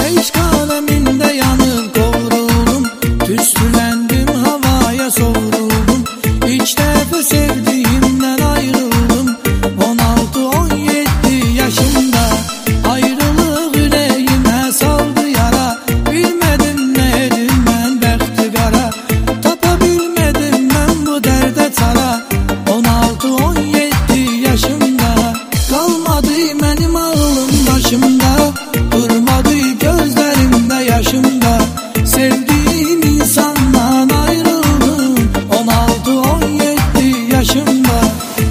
Beş kaleminde yanıp kavruldum, tüskülendim havaya savruldum. İlk defa sevdiğimden ayrıldım 16-17 yaşımda. Ayrılık yüreğime saldı yara, bilmedim ne edim ben bəxtigara. Tapabilmedim ben bu derde çara 16-17 yaşımda. Kalmadı benim ağlım başımda, durmadı gözlerimde yaşımda. Sevdiğim insandan ayrıldım 16-17 yaşımda.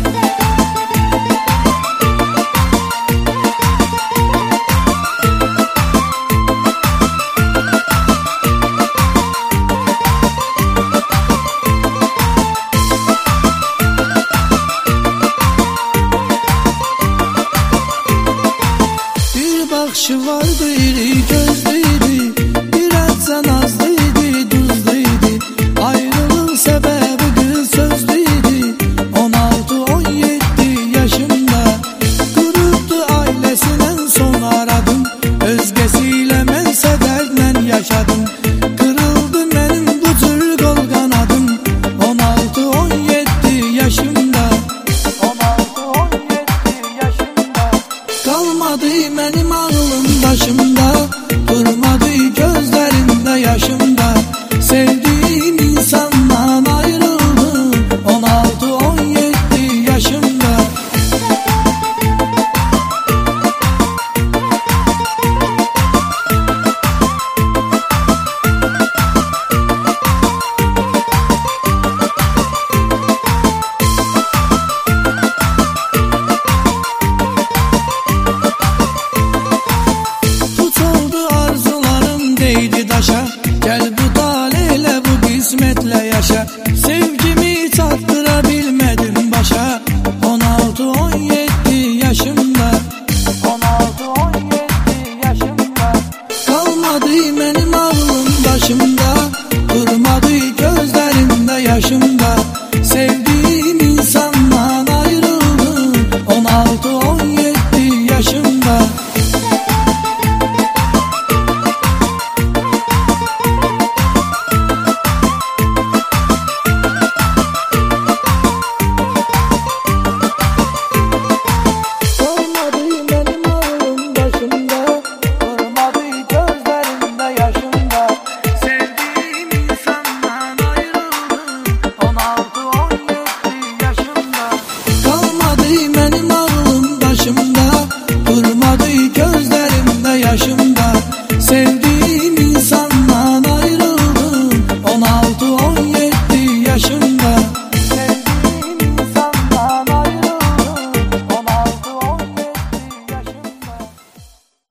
Bir bakışı vardı, iri gözlüydü, biraz nazlıydı, tuzluydu. Ayrılığın sebebi kız sözlüydü 16-17 yaşımda. Kuruttu ailesinden son aradım, özgesiyle ben sederle yaşadım. Kırıldı benim bu tür kol kanadım 16-17 yaşımda. 16-17 yaşımda. Kalmadı benim ağlım başımda.